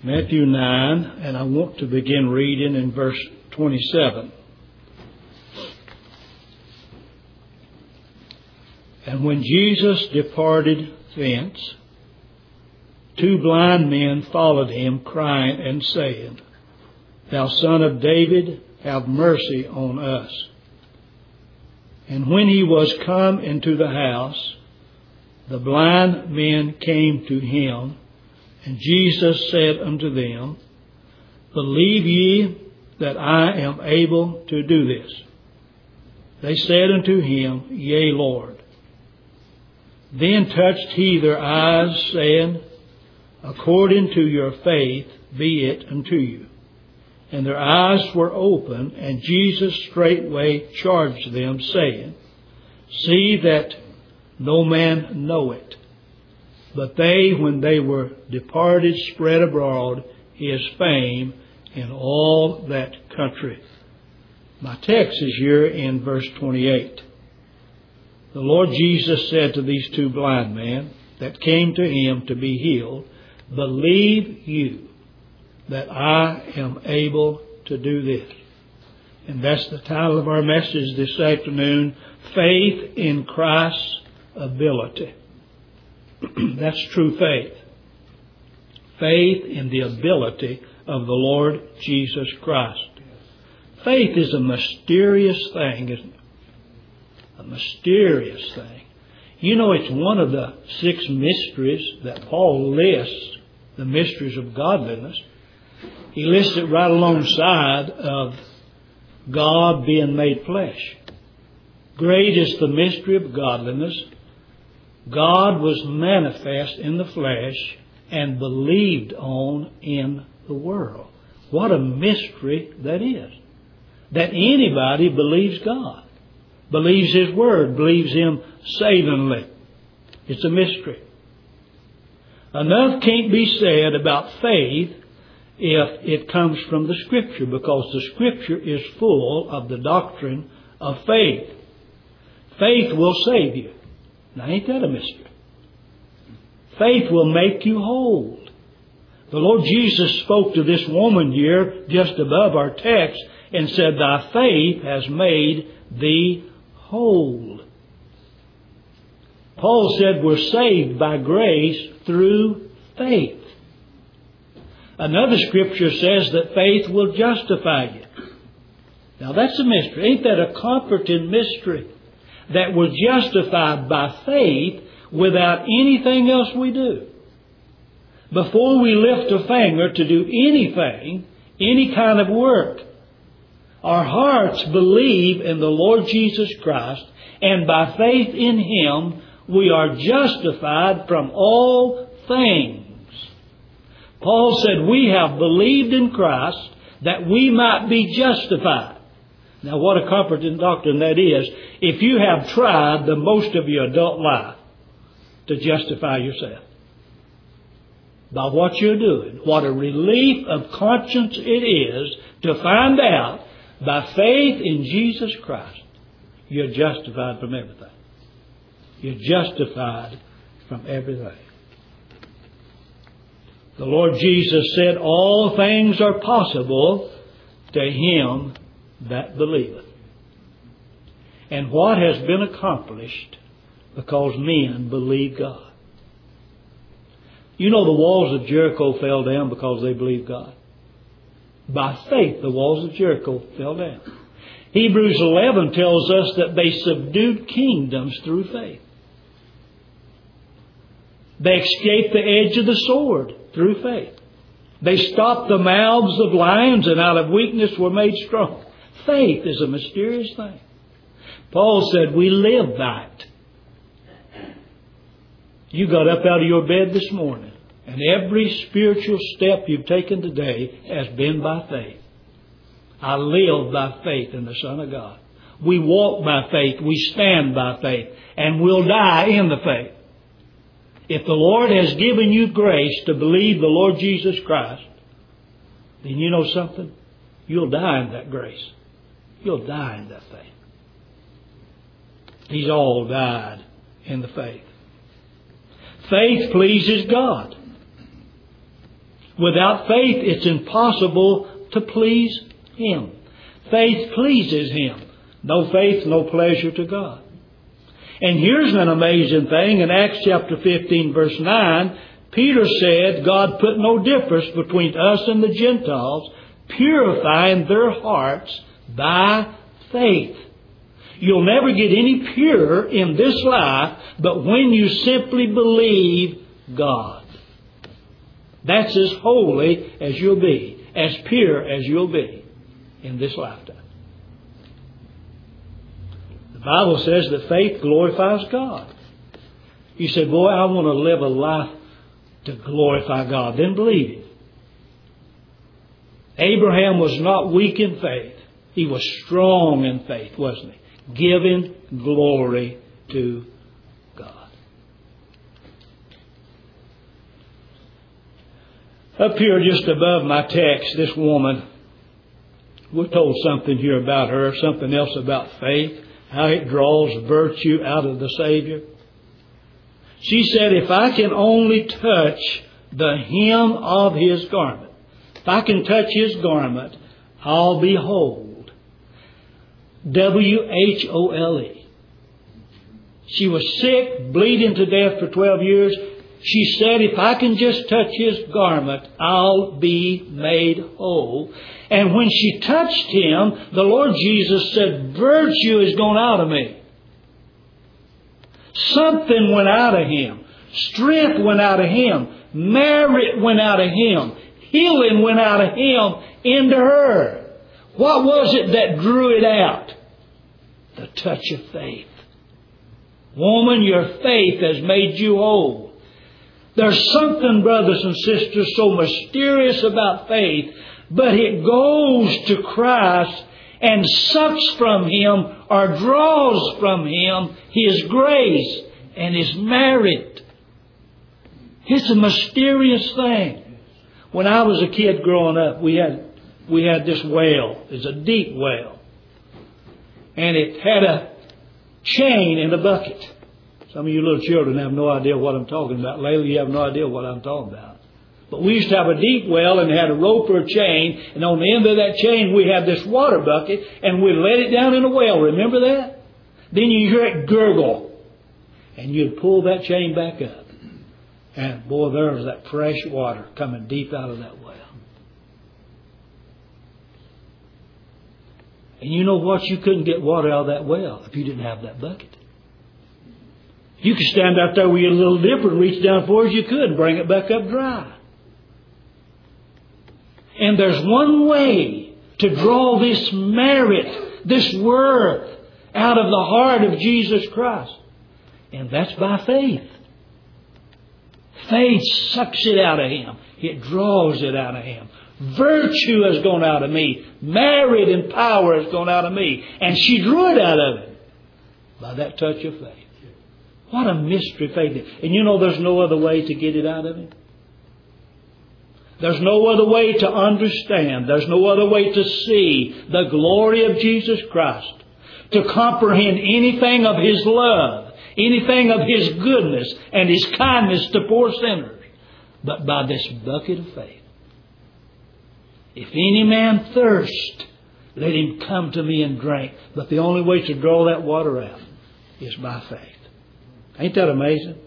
Matthew 9, and I want to begin reading in verse 27. And when Jesus departed thence, 2 blind men followed him, crying and saying, Thou Son of David, have mercy on us. And when he was come into the house, the blind men came to him, and Jesus said unto them, Believe ye that I am able to do this? They said unto him, Yea, Lord. Then touched he their eyes, saying, According to your faith be it unto you. And their eyes were open, and Jesus straightway charged them, saying, See that no man know it. But they, when they were departed, spread abroad his fame in all that country. My text is here in verse 28. The Lord Jesus said to these 2 blind men that came to him to be healed, Believe you that I am able to do this? And that's the title of our message this afternoon, Faith in Christ's Ability. That's true faith. Faith in the ability of the Lord Jesus Christ. Faith is a mysterious thing, isn't it? A mysterious thing. You know, it's one of the 6 mysteries that Paul lists, the mysteries of godliness. He lists it right alongside of God being made flesh. Great is the mystery of godliness. God was manifest in the flesh and believed on in the world. What a mystery that is. That anybody believes God, believes His Word, believes Him savingly. It's a mystery. Enough can't be said about faith if it comes from the Scripture, because the Scripture is full of the doctrine of faith. Faith will save you. Now, ain't that a mystery? Faith will make you whole. The Lord Jesus spoke to this woman here just above our text and said, Thy faith has made thee whole. Paul said we're saved by grace through faith. Another scripture says that faith will justify you. Now that's a mystery. Ain't that a comforting mystery? That we're justified by faith without anything else we do. Before we lift a finger to do anything, any kind of work, our hearts believe in the Lord Jesus Christ, and by faith in Him, we are justified from all things. Paul said we have believed in Christ that we might be justified. Now what a comforting doctrine that is, if you have tried the most of your adult life to justify yourself. By what you're doing. What a relief of conscience it is to find out by faith in Jesus Christ, you're justified from everything. You're justified from everything. The Lord Jesus said, All things are possible to him that believeth. And what has been accomplished because men believe God. You know, the walls of Jericho fell down because they believed God. By faith, the walls of Jericho fell down. Hebrews 11 tells us that they subdued kingdoms through faith. They escaped the edge of the sword through faith. They stopped the mouths of lions and out of weakness were made strong. Faith is a mysterious thing. Paul said we live by it. You got up out of your bed this morning, and every spiritual step you've taken today has been by faith. I live by faith in the Son of God. We walk by faith, we stand by faith, and we'll die in the faith. If the Lord has given you grace to believe the Lord Jesus Christ, then you know something? You'll die in that grace. You'll die in that faith. He's all died in the faith. Faith pleases God. Without faith, it's impossible to please Him. Faith pleases Him. No faith, no pleasure to God. And here's an amazing thing. In Acts chapter 15, verse 9, Peter said God put no difference between us and the Gentiles, purifying their hearts by faith. You'll never get any purer in this life but when you simply believe God. That's as holy as you'll be, as pure as you'll be in this lifetime. The Bible says that faith glorifies God. You say, boy, I want to live a life to glorify God. Then believe it. Abraham was not weak in faith. He was strong in faith, wasn't he? Giving glory to God. Up here just above my text, this woman, we're told something here about her, something else about faith, how it draws virtue out of the Savior. She said, if I can only touch the hem of His garment, if I can touch His garment, I'll be whole. W-H-O-L-E. She was sick, bleeding to death for 12 years. She said, if I can just touch His garment, I'll be made whole. And when she touched Him, the Lord Jesus said, virtue has gone out of me. Something went out of Him. Strength went out of Him. Merit went out of Him. Healing went out of Him into her. What was it that drew it out? The touch of faith. Woman, your faith has made you whole. There's something, brothers and sisters, so mysterious about faith, but it goes to Christ and sucks from Him or draws from Him His grace and His merit. It's a mysterious thing. When I was a kid growing up, we had this well. It's a deep well. And it had a chain in a bucket. Some of you little children have no idea what I'm talking about. Layla, you have no idea what I'm talking about. But we used to have a deep well and it had a rope or a chain. And on the end of that chain we had this water bucket and we let it down in a well. Remember that? Then you hear it gurgle. And you'd pull that chain back up. And boy, there was that fresh water coming deep out of that well. And you know what? You couldn't get water out of that well if you didn't have that bucket. You could stand out there with your little dipper and reach down for as you could and bring it back up dry. And there's one way to draw this merit, this worth out of the heart of Jesus Christ. And that's by faith. Faith sucks it out of Him. It draws it out of Him. Virtue has gone out of me. Merit and power has gone out of me. And she drew it out of Him by that touch of faith. What a mystery faith is. And you know there's no other way to get it out of Him. There's no other way to understand. There's no other way to see the glory of Jesus Christ. To comprehend anything of His love. Anything of His goodness and His kindness to poor sinners. But by this bucket of faith. If any man thirst, let him come to me and drink. But the only way to draw that water out is by faith. Ain't that amazing?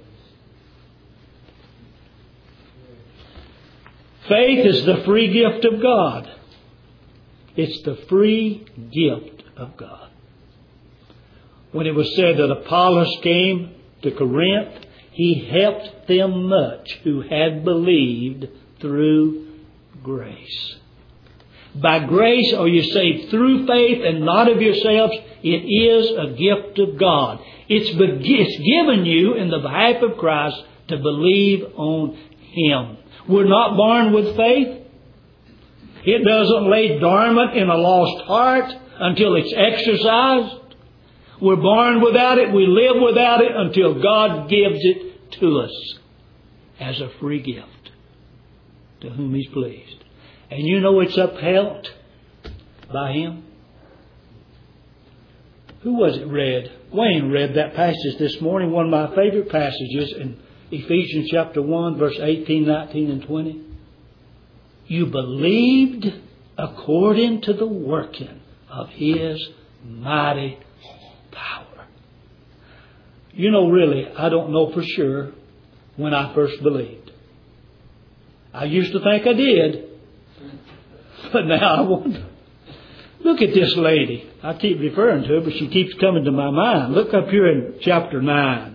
Faith is the free gift of God. It's the free gift of God. When it was said that Apollos came to Corinth, he helped them much who had believed through grace. By grace are you saved through faith and not of yourselves. It is a gift of God. It's given you in the behalf of Christ to believe on Him. We're not born with faith. It doesn't lay dormant in a lost heart until it's exercised. We're born without it. We live without it until God gives it to us as a free gift to whom He's pleased. And you know it's upheld by Him. Who was it read? Wayne read that passage this morning. One of my favorite passages in Ephesians chapter 1, verse 18, 19, and 20. You believed according to the working of His mighty power. You know, really, I don't know for sure when I first believed. I used to think I did, but now I wonder. Look at this lady. I keep referring to her, but she keeps coming to my mind. Look up here in chapter 9.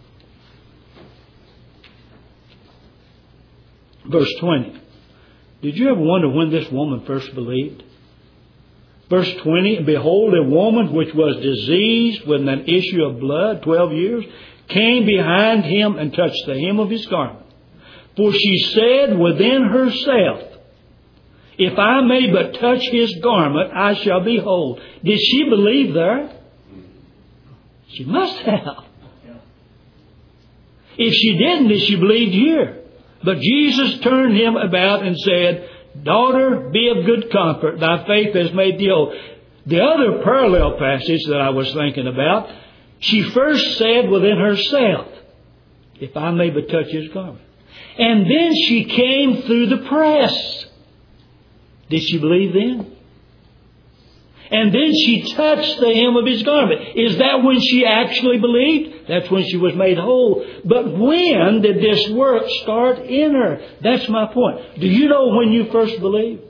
Verse 20. Did you ever wonder when this woman first believed? Verse 20. And behold, a woman which was diseased with an issue of blood 12 years came behind him and touched the hem of his garment. For she said within herself, if I may but touch His garment, I shall be whole. Did she believe there? She must have. If she didn't, then she believed here. But Jesus turned him about and said, daughter, be of good comfort. Thy faith has made thee whole. The other parallel passage that I was thinking about, she first said within herself, if I may but touch His garment. And then she came through the press. Did she believe then? And then she touched the hem of His garment. Is that when she actually believed? That's when she was made whole. But when did this work start in her? That's my point. Do you know when you first believed?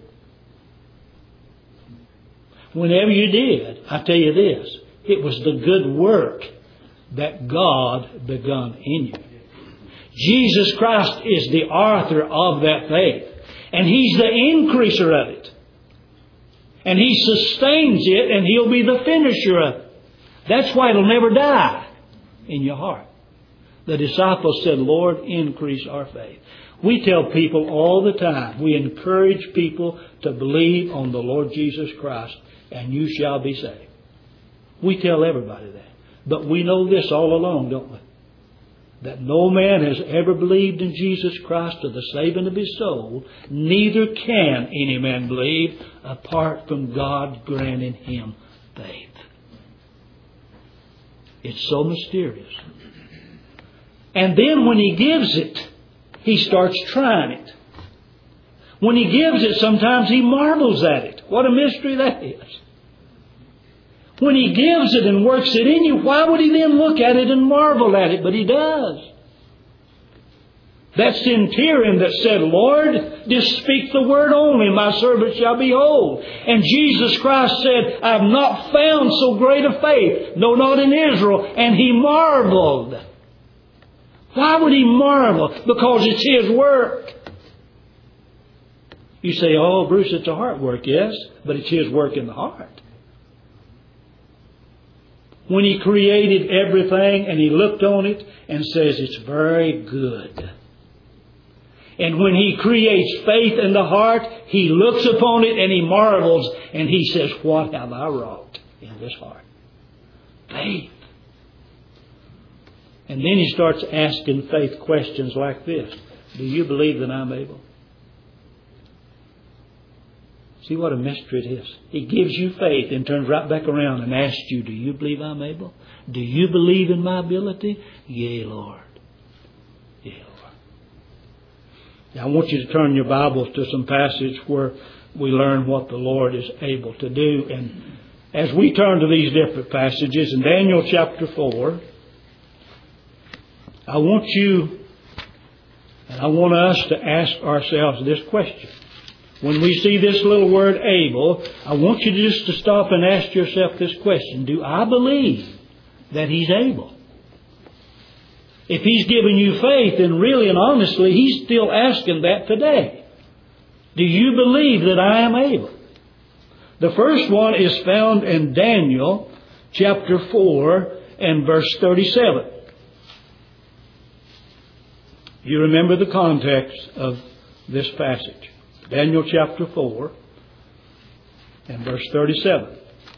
Whenever you did, I tell you this, it was the good work that God begun in you. Jesus Christ is the author of that faith. And He's the increaser of it. And He sustains it, and He'll be the finisher of it. That's why it'll never die in your heart. The disciples said, Lord, increase our faith. We tell people all the time, we encourage people to believe on the Lord Jesus Christ, and you shall be saved. We tell everybody that. But we know this all along, don't we? That no man has ever believed in Jesus Christ to the saving of his soul, neither can any man believe apart from God granting him faith. It's so mysterious. And then when He gives it, he starts trying it. When He gives it, sometimes he marvels at it. What a mystery that is. When He gives it and works it in you, why would He then look at it and marvel at it? But He does. That centurion that said, Lord, just speak the word only, my servant shall be whole. And Jesus Christ said, I have not found so great a faith, no, not in Israel. And he marveled. Why would he marvel? Because it's His work. You say, oh, Bruce, it's a heart work. Yes, but it's His work in the heart. When He created everything and He looked on it and says it's very good. And when He creates faith in the heart, He looks upon it and He marvels and He says, what have I wrought in this heart? Faith. And then He starts asking faith questions like this. Do you believe that I'm able? See what a mystery it is. He gives you faith and turns right back around and asks you, do you believe I'm able? Do you believe in my ability? Yea, Lord. Yea, Lord. Now I want you to turn your Bibles to some passage where we learn what the Lord is able to do. And as we turn to these different passages, in Daniel chapter 4, I want you and I want us to ask ourselves this question. When we see this little word able, I want you just to stop and ask yourself this question. Do I believe that He's able? If He's given you faith, then really and honestly, He's still asking that today. Do you believe that I am able? The first one is found in Daniel chapter 4 and verse 37. You remember the context of this passage. Daniel chapter 4 and verse 37.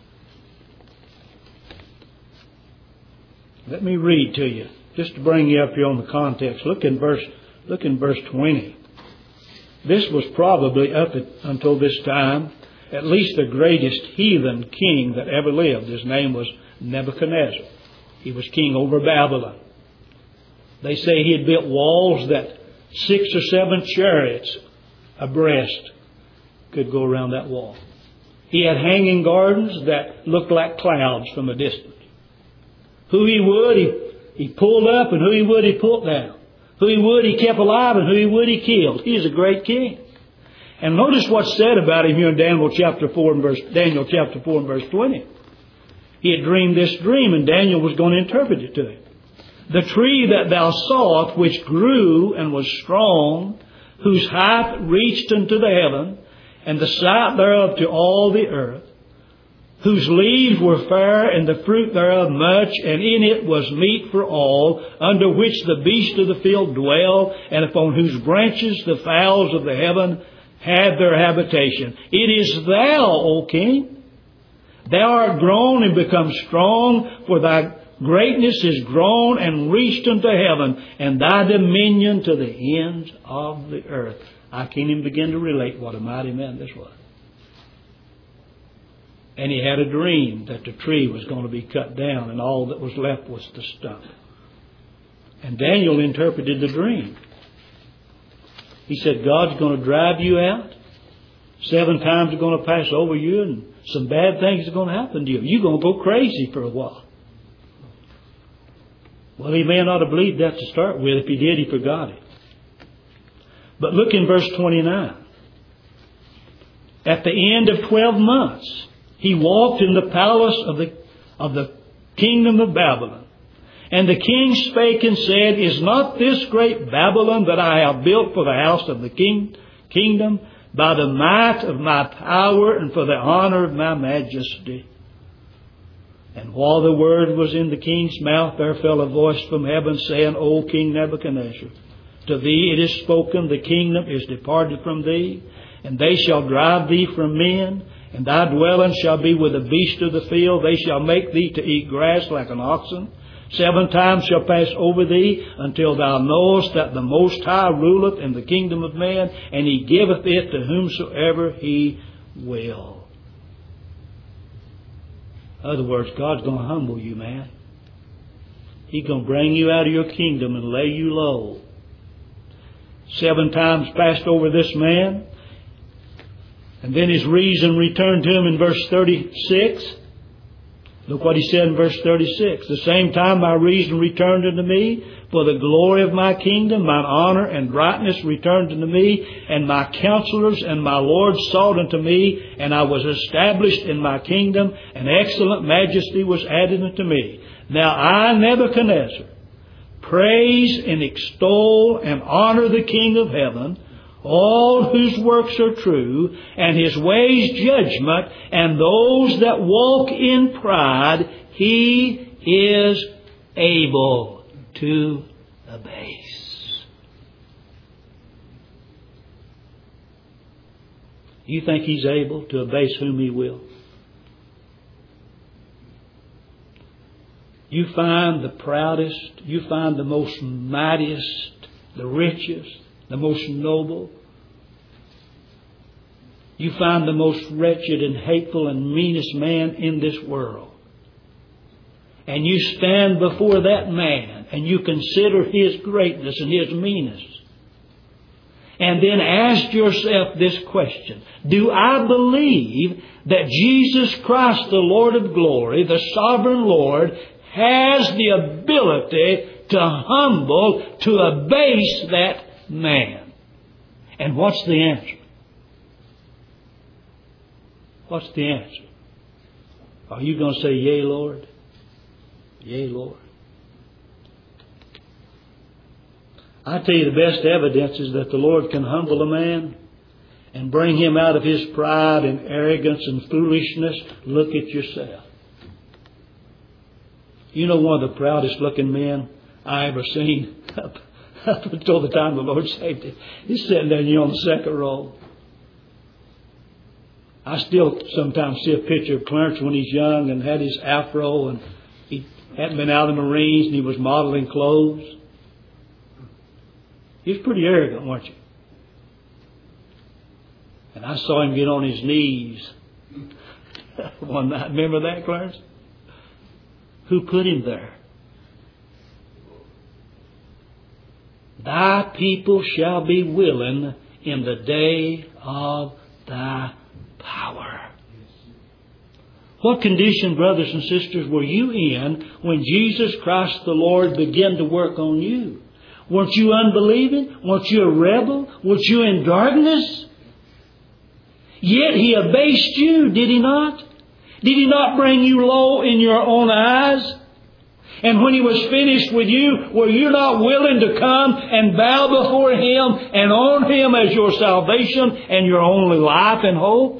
Let me read to you, just to bring you up here on the context. Look in verse 20. This was probably up until this time, at least the greatest heathen king that ever lived. His name was Nebuchadnezzar. He was king over Babylon. They say he had built walls that 6 or 7 chariots abreast could go around that wall. He had hanging gardens that looked like clouds from a distance. Who he would, he pulled up, and who he would, he pulled down. Who he would, he kept alive, and who he would, he killed. He is a great king. And notice what's said about him here in Daniel chapter 4 and verse 20. He had dreamed this dream, and Daniel was going to interpret it to him. The tree that thou sawest, which grew and was strong, whose height reached unto the heaven, and the sight thereof to all the earth, whose leaves were fair, and the fruit thereof much, and in it was meat for all, under which the beasts of the field dwell, and upon whose branches the fowls of the heaven had their habitation. It is thou, O king. Thou art grown and become strong, for thy greatness is grown and reached unto heaven, and thy dominion to the ends of the earth. I can't even begin to relate what a mighty man this was. And he had a dream that the tree was going to be cut down, and all that was left was the stump. And Daniel interpreted the dream. He said, God's going to drive you out. 7 times are going to pass over you, and some bad things are going to happen to you. You're going to go crazy for a while. Well, he may not have believed that to start with. If he did, he forgot it. But look in verse 29. At the end of 12 months, he walked in the palace of the kingdom of Babylon. And the king spake and said, Is not this great Babylon that I have built for the house of the kingdom, by the might of my power and for the honor of my majesty? And while the word was in the king's mouth, there fell a voice from heaven, saying, O King Nebuchadnezzar, to thee it is spoken, the kingdom is departed from thee, and they shall drive thee from men, and thy dwelling shall be with the beasts of the field. They shall make thee to eat grass like an oxen. 7 times shall pass over thee, until thou knowest that the Most High ruleth in the kingdom of man, and he giveth it to whomsoever he will. In other words, God's going to humble you, man. He's going to bring you out of your kingdom and lay you low. 7 times passed over this man. And then his reason returned to him in verse 36. Look what he said in verse 36. The same time my reason returned unto me, for the glory of my kingdom, mine honor and brightness returned unto me, and my counselors and my lords sought unto me, and I was established in my kingdom, and excellent majesty was added unto me. Now I, Nebuchadnezzar, praise and extol and honor the King of heaven, all whose works are true, and his ways judgment, and those that walk in pride, he is able to abase. You think he's able to abase whom he will? You find the proudest, you find the most mightiest, the richest, the most noble. You find the most wretched and hateful and meanest man in this world. And you stand before that man and you consider his greatness and his meanness. And then ask yourself this question. Do I believe that Jesus Christ, the Lord of glory, the sovereign Lord, has the ability to humble, to abase that man? And what's the answer? What's the answer? Are you going to say, Yea, Lord? Yea, Lord. I tell you, the best evidence is that the Lord can humble a man and bring him out of his pride and arrogance and foolishness. Look at yourself. You know, one of the proudest looking men I ever seen up until the time the Lord saved him. He's sitting there on the second row. I still sometimes see a picture of Clarence when he's young and had his afro, and he hadn't been out of the Marines and he was modeling clothes. He was pretty arrogant, weren't you? And I saw him get on his knees one night. Remember that, Clarence? Who put him there? Thy people shall be willing in the day of thy power. What condition, brothers and sisters, were you in when Jesus Christ the Lord began to work on you? Weren't you unbelieving? Weren't you a rebel? Weren't you in darkness? Yet He abased you, did He not? Did He not bring you low in your own eyes? And when He was finished with you, were you not willing to come and bow before Him and own Him as your salvation and your only life and hope?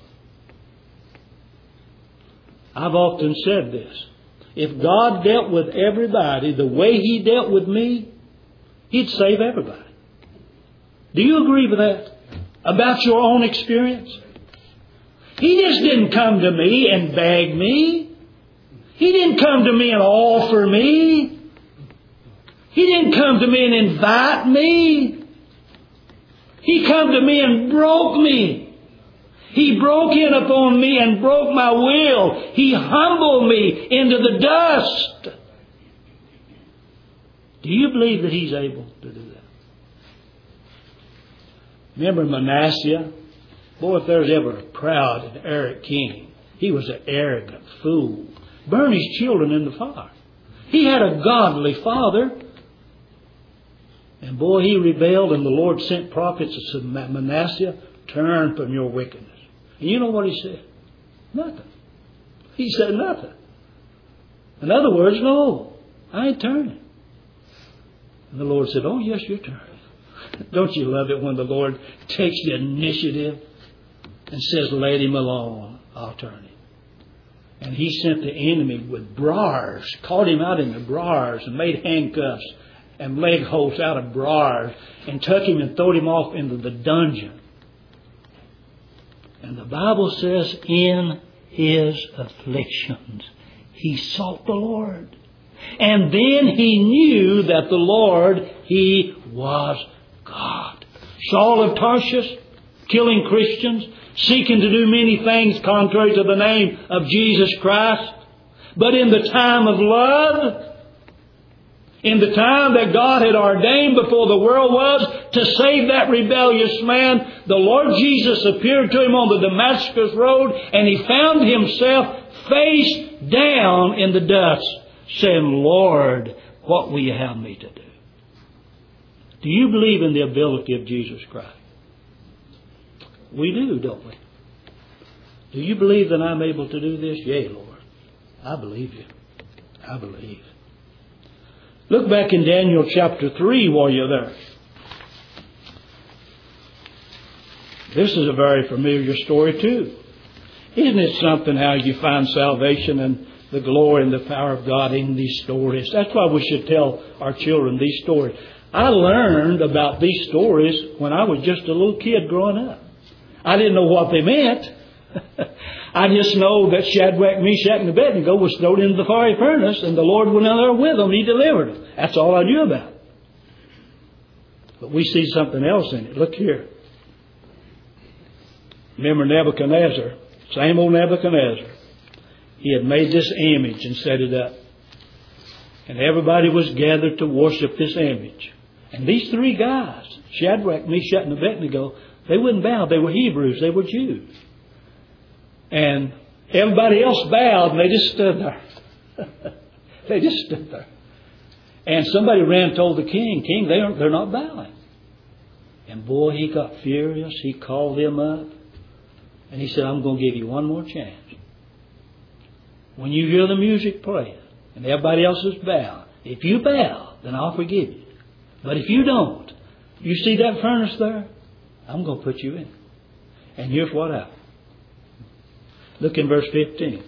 I've often said this. If God dealt with everybody the way He dealt with me, He'd save everybody. Do you agree with that? About your own experience? He just didn't come to me and beg me. He didn't come to me and offer me. He didn't come to me and invite me. He come to me and broke me. He broke in upon me and broke my will. He humbled me into the dust. Do you believe that He's able to do that? Remember Manasseh? Boy, if there's ever a proud and arrogant king, he was an arrogant fool. Burned his children in the fire. He had a godly father. And boy, he rebelled, and the Lord sent prophets and said, Manasseh, turn from your wickedness. And you know what he said? Nothing. He said nothing. In other words, no, I ain't turning. And the Lord said, oh yes, you're turning. Don't you love it when the Lord takes the initiative and says, let him alone, I'll turn him. And He sent the enemy with briars, caught him out in the briars and made handcuffs and leg holds out of briars and took him and threw him off into the dungeon. And the Bible says, in his afflictions, he sought the Lord. And then he knew that the Lord, He was God. Saul of Tarsus, killing Christians, seeking to do many things contrary to the name of Jesus Christ. But in the time of love, in the time that God had ordained before the world was to save that rebellious man, the Lord Jesus appeared to him on the Damascus road, and he found himself face down in the dust, saying, Lord, what will you have me to do? Do you believe in the ability of Jesus Christ? We do, don't we? Do you believe that I'm able to do this? Yea, Lord. I believe you. I believe. Look back in Daniel chapter 3 while you're there. This is a very familiar story too. Isn't it something how you find salvation and the glory and the power of God in these stories? That's why we should tell our children these stories. I learned about these stories when I was just a little kid growing up. I didn't know what they meant. I just know that Shadrach, Meshach, and Abednego was thrown into the fiery furnace, and the Lord went in there with them. He delivered them. That's all I knew about it. But we see something else in it. Look here. Remember Nebuchadnezzar, same old Nebuchadnezzar. He had made this image and set it up. And everybody was gathered to worship this image. And these three guys, Shadrach, Meshach, and Abednego, they wouldn't bow. They were Hebrews. They were Jews. And everybody else bowed, and they just stood there. They just stood there. And somebody ran and told the king, King, they're not bowing. And boy, he got furious. He called them up. And he said, I'm going to give you one more chance. When you hear the music playing, and everybody else is bowed, if you bow, then I'll forgive you. But if you don't, you see that furnace there? I'm going to put you in. And here's what happened. Look in verse 15.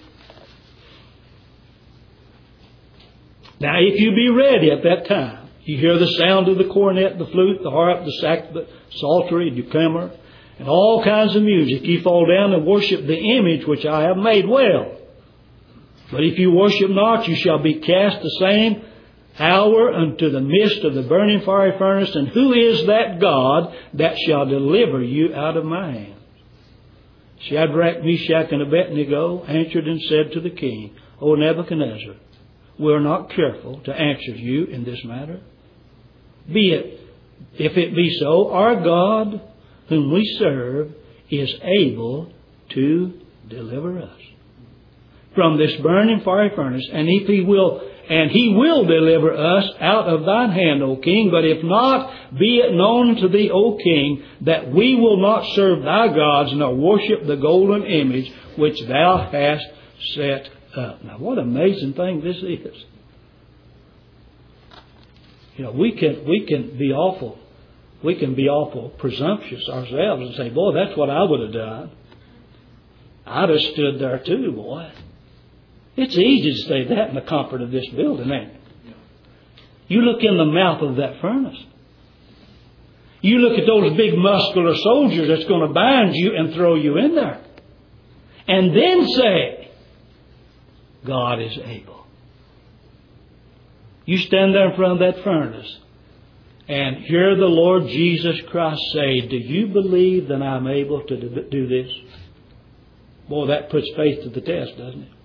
Now, if you be ready at that time, you hear the sound of the cornet, the flute, the harp, the sack, the psaltery, the declamer, and all kinds of music. You fall down and worship the image which I have made. Well, but if you worship not, you shall be cast the same hour unto the midst of the burning fiery furnace. And who is that God that shall deliver you out of my hand? Shadrach, Meshach, and Abednego answered and said to the king, O Nebuchadnezzar, we are not careful to answer you in this matter. Be it, if it be so, our God, whom we serve is able to deliver us from this burning fiery furnace, and he will deliver us out of thine hand, O king. But if not, be it known to thee, O king, that we will not serve thy gods, nor worship the golden image which thou hast set up. Now, what an amazing thing this is. You know, we can be awful presumptuous ourselves and say, boy, that's what I would have done. I'd have stood there too, boy. It's easy to say that in the comfort of this building, ain't it? You look in the mouth of that furnace. You look at those big muscular soldiers that's going to bind you and throw you in there. And then say, God is able. You stand there in front of that furnace and hear the Lord Jesus Christ say, do you believe that I'm able to do this? Boy, that puts faith to the test, doesn't it?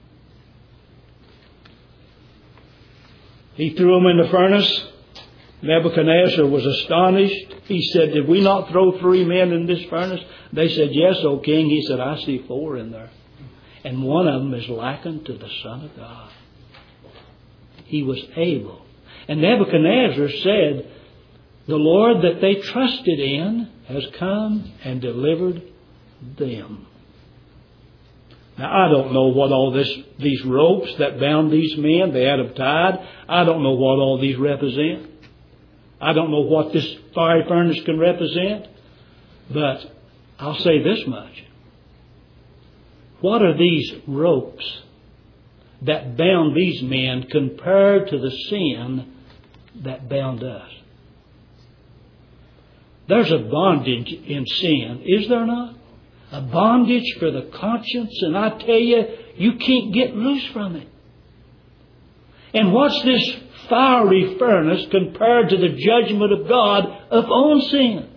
He threw them in the furnace. Nebuchadnezzar was astonished. He said, did we not throw 3 men in this furnace? They said, yes, O king. He said, I see 4 in there. And one of them is likened to the Son of God. He was able. And Nebuchadnezzar said, the Lord that they trusted in has come and delivered them. Now, I don't know what all these ropes that bound these men, they had them tied. I don't know what all these represent. I don't know what this fiery furnace can represent. But I'll say this much. What are these ropes that bound these men compared to the sin that bound us? There's a bondage in sin, is there not? A bondage for the conscience, and I tell you, you can't get loose from it. And what's this fiery furnace compared to the judgment of God upon sin?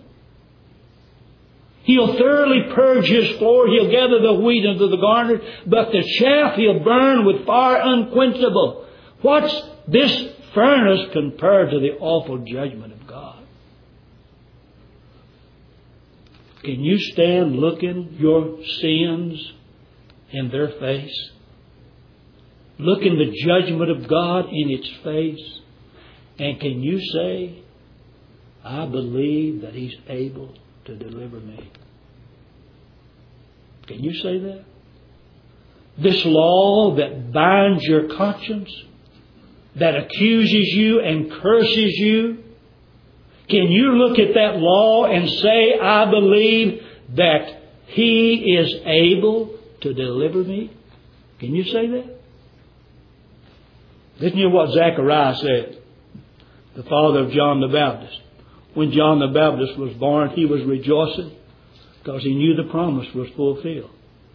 He'll thoroughly purge his floor. He'll gather the wheat into the garner, but the chaff he'll burn with fire unquenchable. What's this furnace compared to the awful judgment of God? Can you stand looking your sins in their face? Looking the judgment of God in its face? And can you say, I believe that He's able to deliver me? Can you say that? This law that binds your conscience, that accuses you and curses you, can you look at that law and say, I believe that He is able to deliver me? Can you say that? Listen to what Zechariah said, the father of John the Baptist. When John the Baptist was born, he was rejoicing because he knew the promise was fulfilled.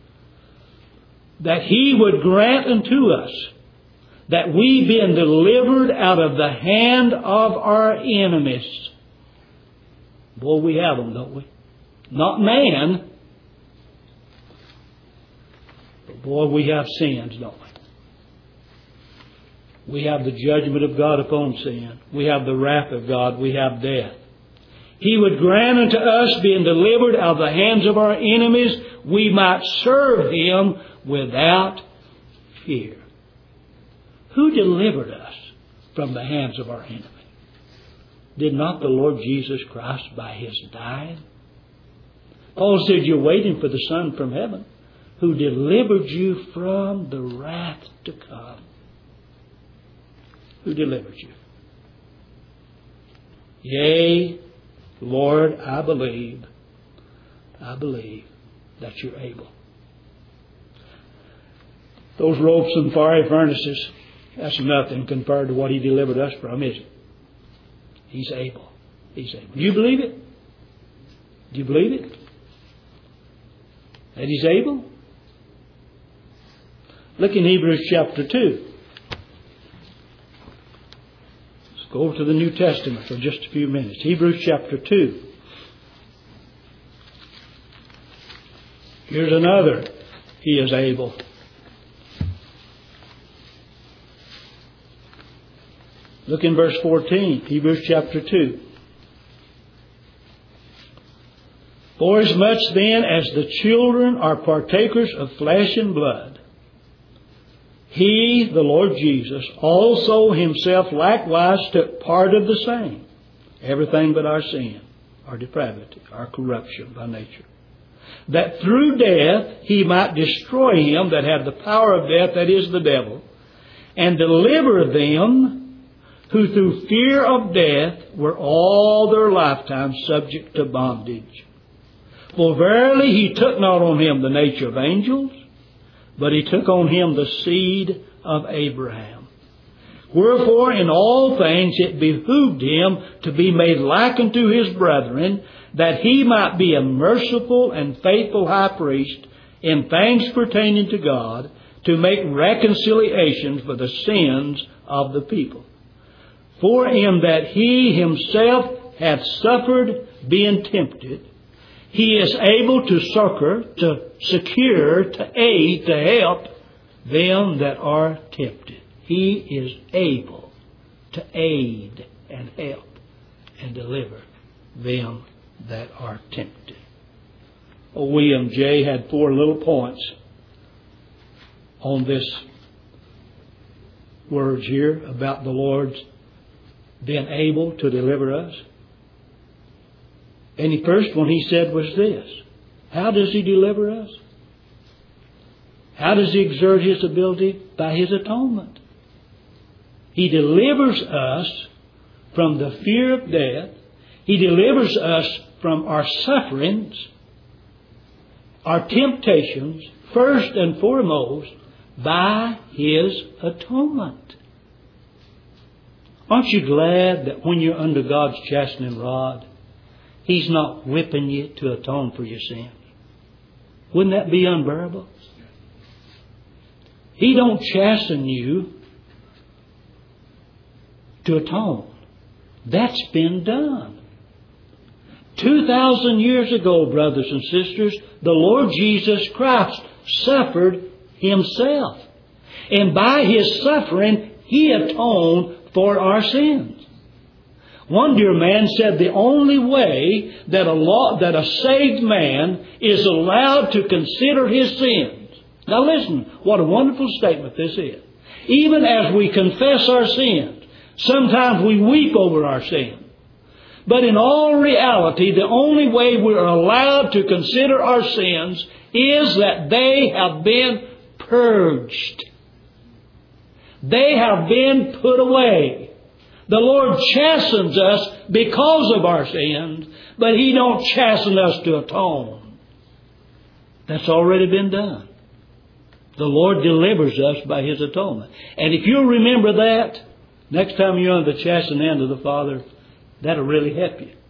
That He would grant unto us that we being delivered out of the hand of our enemies. Boy, we have them, don't we? Not man. But boy, we have sins, don't we? We have the judgment of God upon sin. We have the wrath of God. We have death. He would grant unto us, being delivered out of the hands of our enemies, we might serve Him without fear. Who delivered us from the hands of our enemy? Did not the Lord Jesus Christ by His dying? Paul said, you're waiting for the Son from heaven who delivered you from the wrath to come. Who delivered you? Yea, Lord, I believe that you're able. Those ropes and fiery furnaces, that's nothing compared to what He delivered us from, is it? He's able. He's able. Do you believe it? Do you believe it? That He's able? Look in Hebrews chapter 2. Let's go over to the New Testament for just a few minutes. Hebrews chapter 2. Here's another. He is able. Look in verse 14, Hebrews chapter 2. Forasmuch then as the children are partakers of flesh and blood, He, the Lord Jesus, also Himself likewise took part of the same, everything but our sin, our depravity, our corruption by nature, that through death He might destroy him that had the power of death, that is, the devil, and deliver them who through fear of death were all their lifetime subject to bondage. For verily He took not on Him the nature of angels, but He took on Him the seed of Abraham. Wherefore in all things it behooved Him to be made like unto His brethren, that He might be a merciful and faithful high priest in things pertaining to God, to make reconciliation for the sins of the people. For in that He Himself hath suffered being tempted, He is able to succor, to secure, to aid, to help them that are tempted. He is able to aid and help and deliver them that are tempted. William J. had 4 little points on this words here about the Lord's being able to deliver us. And the first one he said was this: how does He deliver us? How does He exert His ability? By His atonement. He delivers us from the fear of death. He delivers us from our sufferings, our temptations, first and foremost, by His atonement. Aren't you glad that when you're under God's chastening rod, He's not whipping you to atone for your sins? Wouldn't that be unbearable? He don't chasten you to atone. That's been done. 2,000 years ago, brothers and sisters, the Lord Jesus Christ suffered Himself. And by His suffering, He atoned for our sins. One dear man said the only way that a saved man is allowed to consider his sins. Now listen, what a wonderful statement this is. Even as we confess our sins, sometimes we weep over our sins. But in all reality, the only way we're allowed to consider our sins is that they have been purged. They have been put away. The Lord chastens us because of our sins, but He don't chasten us to atone. That's already been done. The Lord delivers us by His atonement. And if you'll remember that, next time you're under the chastening hand of the Father, that'll really help you.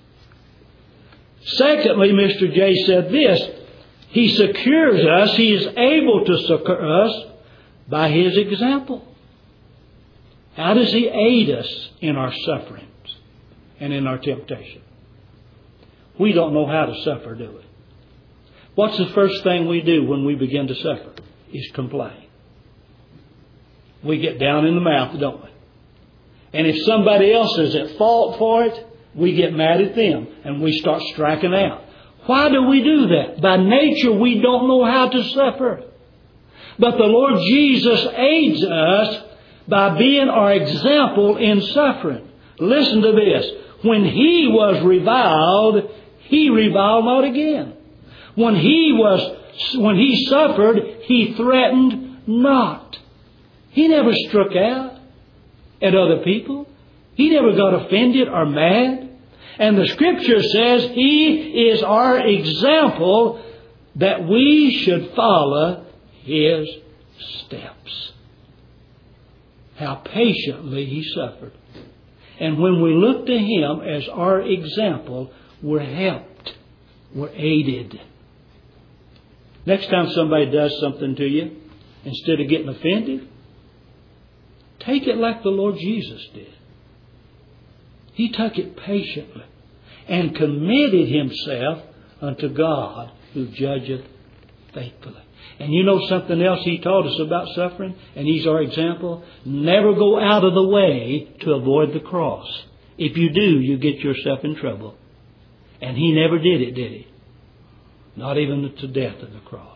Secondly, Mr. J said this: He secures us, He is able to succor us by His example. How does He aid us in our sufferings and in our temptation? We don't know how to suffer, do we? What's the first thing we do when we begin to suffer? Is complain. We get down in the mouth, don't we? And if somebody else is at fault for it, we get mad at them and we start striking out. Why do we do that? By nature, we don't know how to suffer. But the Lord Jesus aids us by being our example in suffering. Listen to this. When He was reviled, He reviled not again. When He suffered, He threatened not. He never struck out at other people. He never got offended or mad. And the Scripture says He is our example, that we should follow His steps. How patiently He suffered. And when we look to Him as our example, we're helped. We're aided. Next time somebody does something to you, instead of getting offended, take it like the Lord Jesus did. He took it patiently and committed Himself unto God, who judgeth faithfully. And you know something else He taught us about suffering? And He's our example. Never go out of the way to avoid the cross. If you do, you get yourself in trouble. And He never did it, did He? Not even to death of the cross.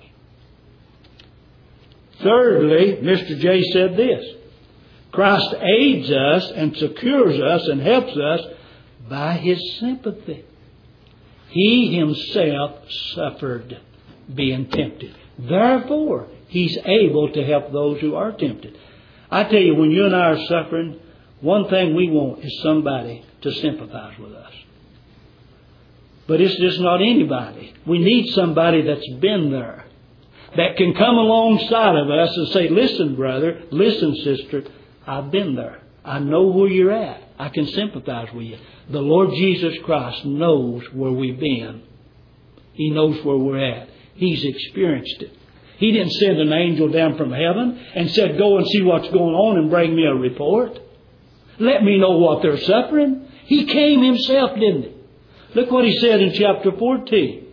Thirdly, Mr. J said this. Christ aids us and secures us and helps us by His sympathy. He Himself suffered being tempted. Therefore, He's able to help those who are tempted. I tell you, when you and I are suffering, one thing we want is somebody to sympathize with us. But it's just not anybody. We need somebody that's been there, that can come alongside of us and say, listen, brother, listen, sister, I've been there. I know where you're at. I can sympathize with you. The Lord Jesus Christ knows where we've been. He knows where we're at. He's experienced it. He didn't send an angel down from heaven and said, go and see what's going on and bring me a report. Let me know what they're suffering. He came Himself, didn't He? Look what He said in chapter 14.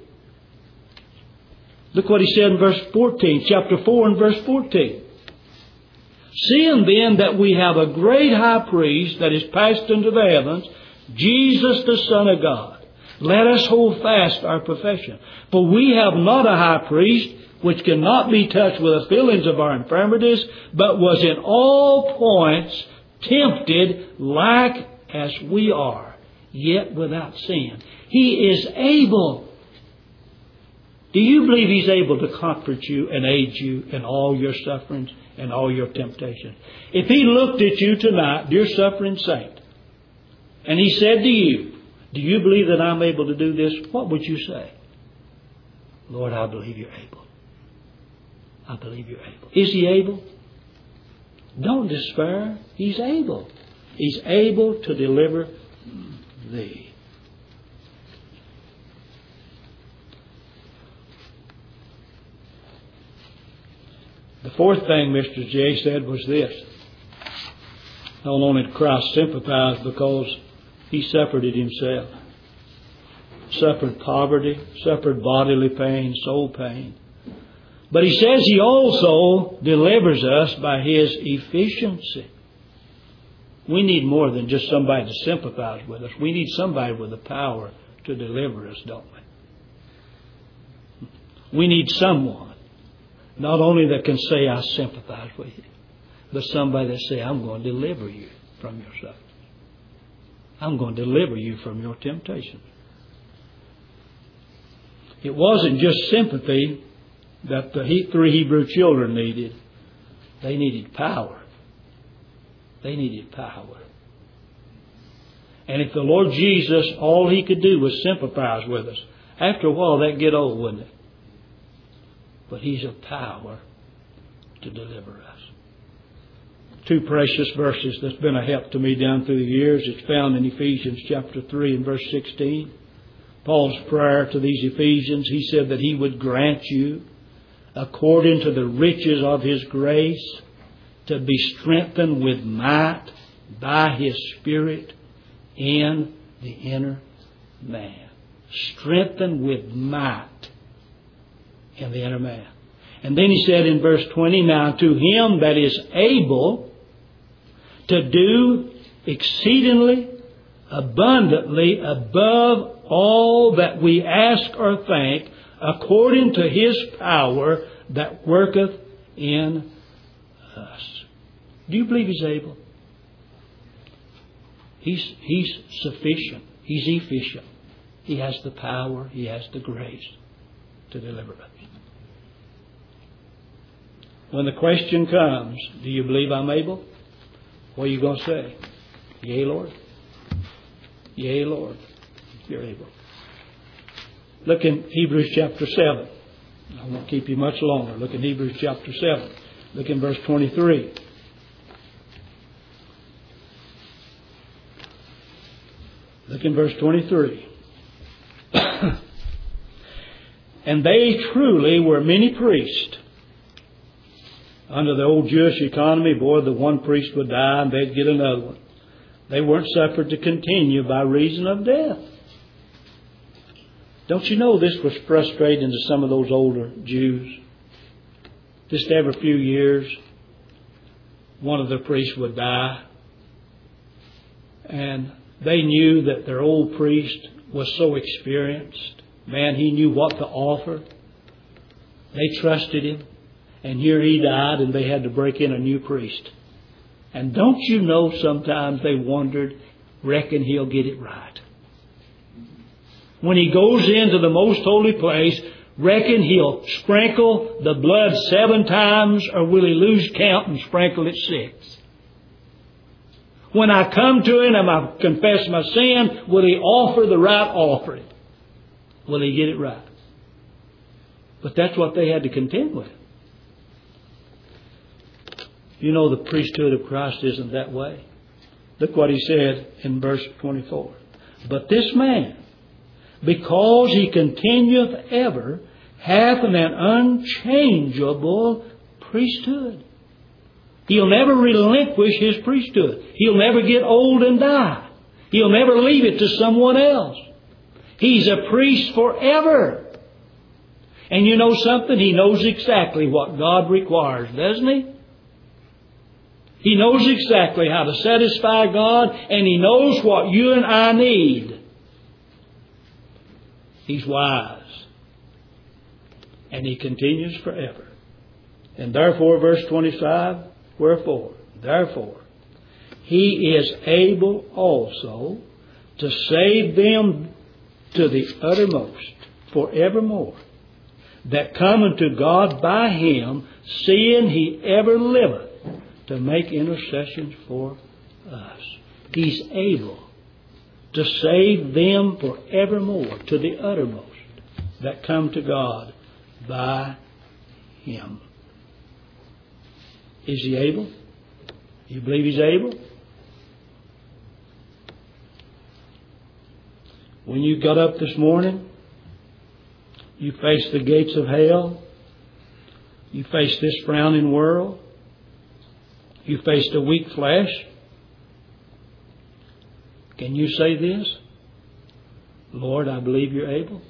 Look what He said in verse 14. Chapter 4 and verse 14. Seeing then that we have a great high priest that is passed into the heavens, Jesus the Son of God, let us hold fast our profession. For we have not a high priest which cannot be touched with the feelings of our infirmities, but was in all points tempted like as we are, yet without sin. He is able. Do you believe He's able to comfort you and aid you in all your sufferings and all your temptations? If He looked at you tonight, dear suffering saint, and He said to you, do you believe that I'm able to do this? What would you say? Lord, I believe You're able. I believe You're able. Is He able? Don't despair. He's able. He's able to deliver thee. The fourth thing Mr. J said was this. Not only did Christ sympathize because He suffered it Himself. Suffered poverty, suffered bodily pain, soul pain. But He says He also delivers us by His efficiency. We need more than just somebody to sympathize with us. We need somebody with the power to deliver us, don't we? We need someone not only that can say, I sympathize with you, but somebody that say, I'm going to deliver you from your suffering. I'm going to deliver you from your temptation. It wasn't just sympathy that the 3 Hebrew children needed. They needed power. They needed power. And if the Lord Jesus, all He could do was sympathize with us, after a while that'd get old, wouldn't it? But He's a power to deliver us. 2 precious verses that's been a help to me down through the years. It's found in Ephesians chapter 3 and verse 16. Paul's prayer to these Ephesians, he said that He would grant you, according to the riches of His grace, to be strengthened with might by His Spirit in the inner man. Strengthened with might in the inner man. And then he said in verse 20, now to Him that is able to do exceedingly abundantly above all that we ask or think, according to His power that worketh in us. Do you believe He's able? He's sufficient. He's efficient. He has the power. He has the grace to deliver us. When the question comes, do you believe I'm able? What are you going to say? Yea, Lord. Yea, Lord. You're able. Look in Hebrews chapter 7. I won't keep you much longer. Look in Hebrews chapter 7. Look in verse 23. Look in verse 23. And they truly were many priests. Under the old Jewish economy, boy, the one priest would die and they'd get another one. They weren't suffered to continue by reason of death. Don't you know this was frustrating to some of those older Jews? Just every few years, one of the priests would die. And they knew that their old priest was so experienced Man, he knew what to offer. They trusted him. And here he died, and they had to break in a new priest. And don't you know sometimes they wondered, reckon he'll get it right. When he goes into the most holy place, reckon he'll sprinkle the blood 7 times, or will he lose count and sprinkle it 6? When I come to him and I confess my sin, will he offer the right offering? Will he get it right? But that's what they had to contend with. You know, the priesthood of Christ isn't that way. Look what he said in verse 24. But this man, because he continueth ever, hath an unchangeable priesthood. He'll never relinquish his priesthood. He'll never get old and die. He'll never leave it to someone else. He's a priest forever. And you know something? He knows exactly what God requires, doesn't he? He knows exactly how to satisfy God, and he knows what you and I need. He's wise. And he continues forever. And therefore, verse 25, wherefore? Therefore, he is able also to save them to the uttermost forevermore, that come unto God by him, seeing he ever liveth to make intercessions for us. He's able to save them forevermore to the uttermost that come to God by him. Is he able? You believe he's able? When you got up this morning, you faced the gates of hell. You faced this frowning world. You faced a weak flesh. Can you say this? Lord, I believe you're able.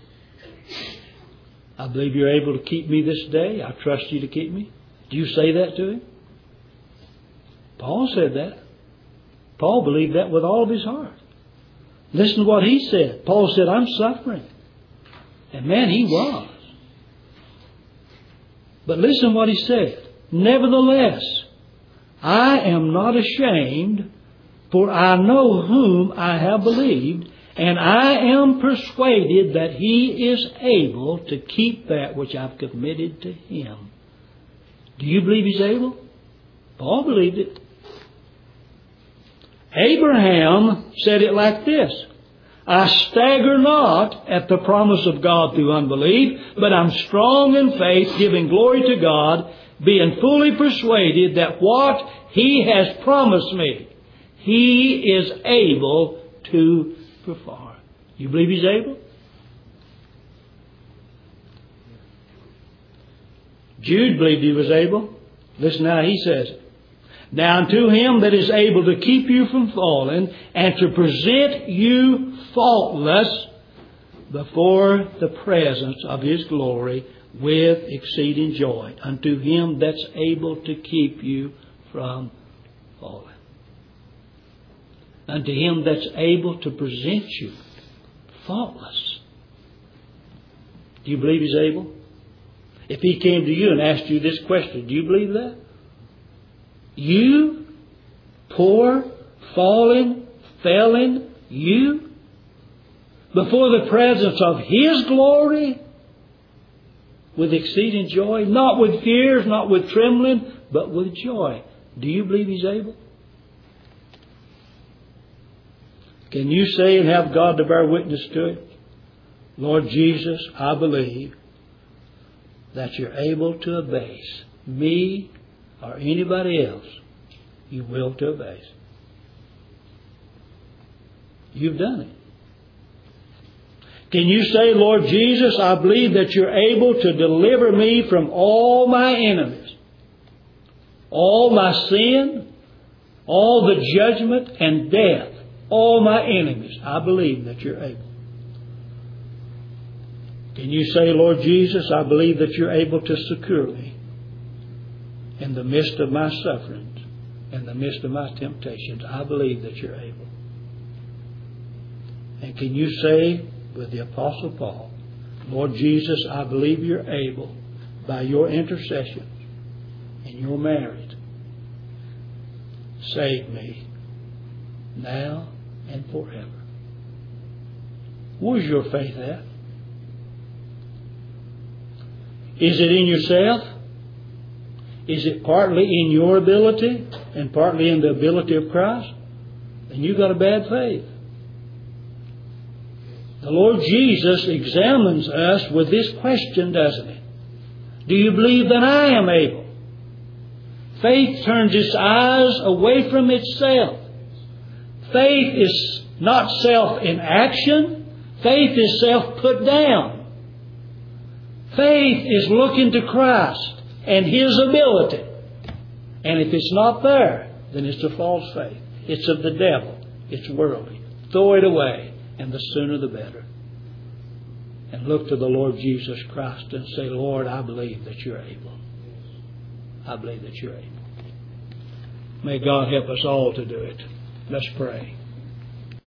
I believe you're able to keep me this day. I trust you to keep me. Do you say that to him? Paul said that. Paul believed that with all of his heart. Listen to what he said. Paul said, I'm suffering. And man, he was. But listen to what he said. Nevertheless, I am not ashamed, for I know whom I have believed, and I am persuaded that he is able to keep that which I've committed to him. Do you believe he's able? Paul believed it. Abraham said it like this. I stagger not at the promise of God through unbelief, but I'm strong in faith, giving glory to God, being fully persuaded that what he has promised me, he is able to perform. You believe he's able? Jude believed he was able. Listen how he says it. Now unto him that is able to keep you from falling and to present you faultless before the presence of his glory with exceeding joy. Unto him that's able to keep you from falling. Unto him that's able to present you faultless. Do you believe he's able? If he came to you and asked you this question, do you believe that? You, poor, fallen, failing, you, before the presence of his glory, with exceeding joy, not with fears, not with trembling, but with joy. Do you believe he's able? Can you say and have God to bear witness to it? Lord Jesus, I believe that you're able to abase me or anybody else you will to abase. You've done it. Can you say, Lord Jesus, I believe that you're able to deliver me from all my enemies, all my sin, all the judgment and death, all my enemies. I believe that you're able. Can you say, Lord Jesus, I believe that you're able to secure me in the midst of my sufferings, in the midst of my temptations? I believe that you're able. And can you say with the Apostle Paul, Lord Jesus, I believe You're able, by Your intercession and Your merit, save me now and forever. Where's your faith at? Is it in yourself? Is it partly in your ability and partly in the ability of Christ? Then you've got a bad faith. The Lord Jesus examines us with this question, doesn't He? Do you believe that I am able? Faith turns its eyes away from itself. Faith is not self in action. Faith is self put down. Faith is looking to Christ and His ability. And if it's not there, then it's a false faith. It's of the devil. It's worldly. Throw it away, and the sooner the better. And look to the Lord Jesus Christ and say, Lord, I believe that You're able. I believe that You're able. May God help us all to do it. Let's pray.